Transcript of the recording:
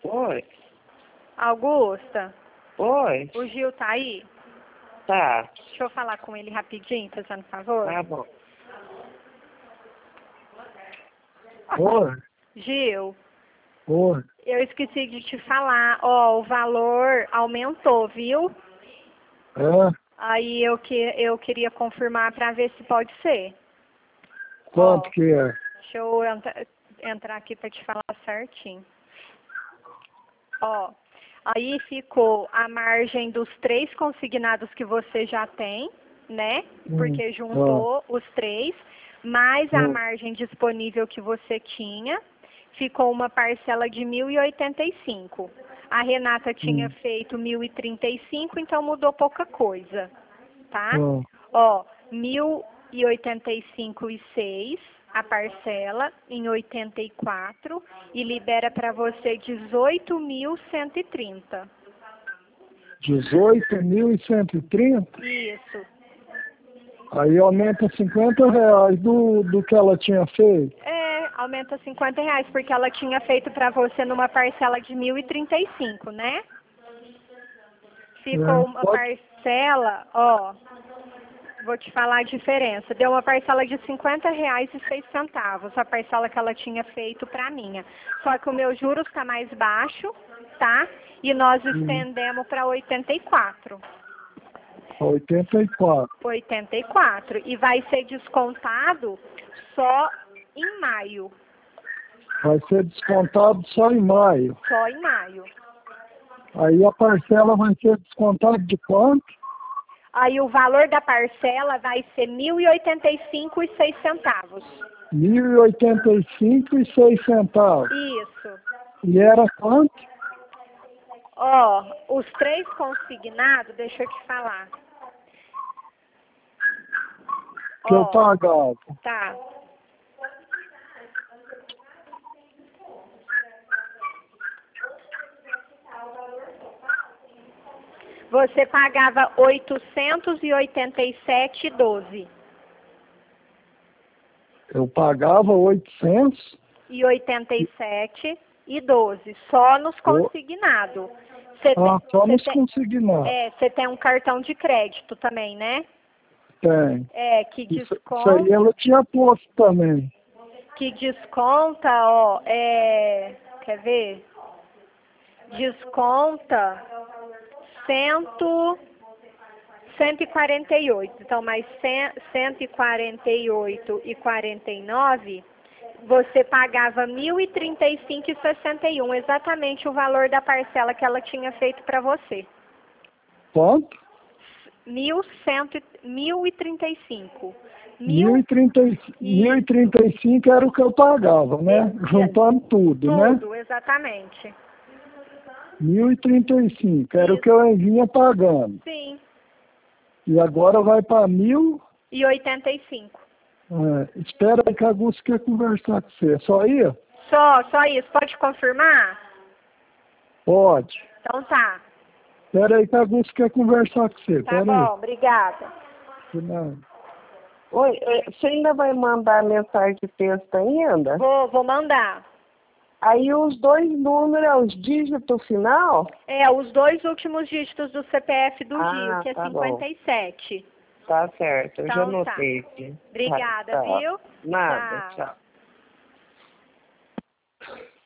Oi, Augusta, oi, o Gil tá aí? tá, Deixa eu falar com ele rapidinho, fazendo favor. tá bom. Oi, Gil, oi. eu esqueci de te falar, ó, o valor aumentou, viu? É? Aí eu queria confirmar para ver se pode ser. Quanto Ó, que é? deixa eu entrar aqui para te falar certinho. Ó, aí ficou a margem dos 3 consignados que você já tem, né? Porque juntou os 3, mais a margem disponível que você tinha, ficou uma parcela de 1.085. A Renata tinha feito 1.035, então mudou pouca coisa, tá? Ó, 1.085,6 a parcela em 84 e libera para você 18.130. 18.130? Isso. Aí aumenta R$ 50 do que ela tinha feito. É, aumenta R$ 50, porque ela tinha feito para você numa parcela de 1.035, né? Ficou uma parcela, ó, vou te falar a diferença. Deu uma parcela de R$ 50,06, a parcela que ela tinha feito para minha. Só que o meu juros está mais baixo, tá? E nós estendemos para 84. 84. 84. E vai ser descontado só em maio. Vai ser descontado só em maio. Só em maio. Aí a parcela vai ser descontada de quanto? Aí o valor da parcela vai ser R$ 1.085,06. R$ 1.085,06. Isso. E era quanto? Ó, os 3 consignados, deixa eu te falar. Que eu pagava. Tá. Você pagava 887,12. Eu pagava 800. E 87,12. Só nos consignados. Só nos consignados. É, você tem um cartão de crédito também, né? Tem. É, que Isso desconta. aí ela tinha posto também. Que desconta, ó, quer ver? Desconta 148. Então, mais 148,49, você pagava 1.035,61, exatamente o valor da parcela que ela tinha feito para você. Quanto? 1.035. 1.035 era o que eu pagava, né? Juntando tudo, né? Tudo, exatamente. 1.035 era o que eu vinha pagando. Sim. E agora vai para 1.085. Espera aí que a Augusto quer conversar com você. Só aí? Só isso. Pode confirmar? Pode. Então tá. Espera aí que a Augusto quer conversar com você. Tá bom, obrigada. Não. Oi, você ainda vai mandar mensagem de texto ainda? Vou mandar. Aí os 2 números, os dígitos final? É, os 2 últimos dígitos do CPF do Gil, que é tá 57. Tá certo, eu já Então tá. anotei aqui. Obrigada, Tá. viu? Nada, Tchau. tchau.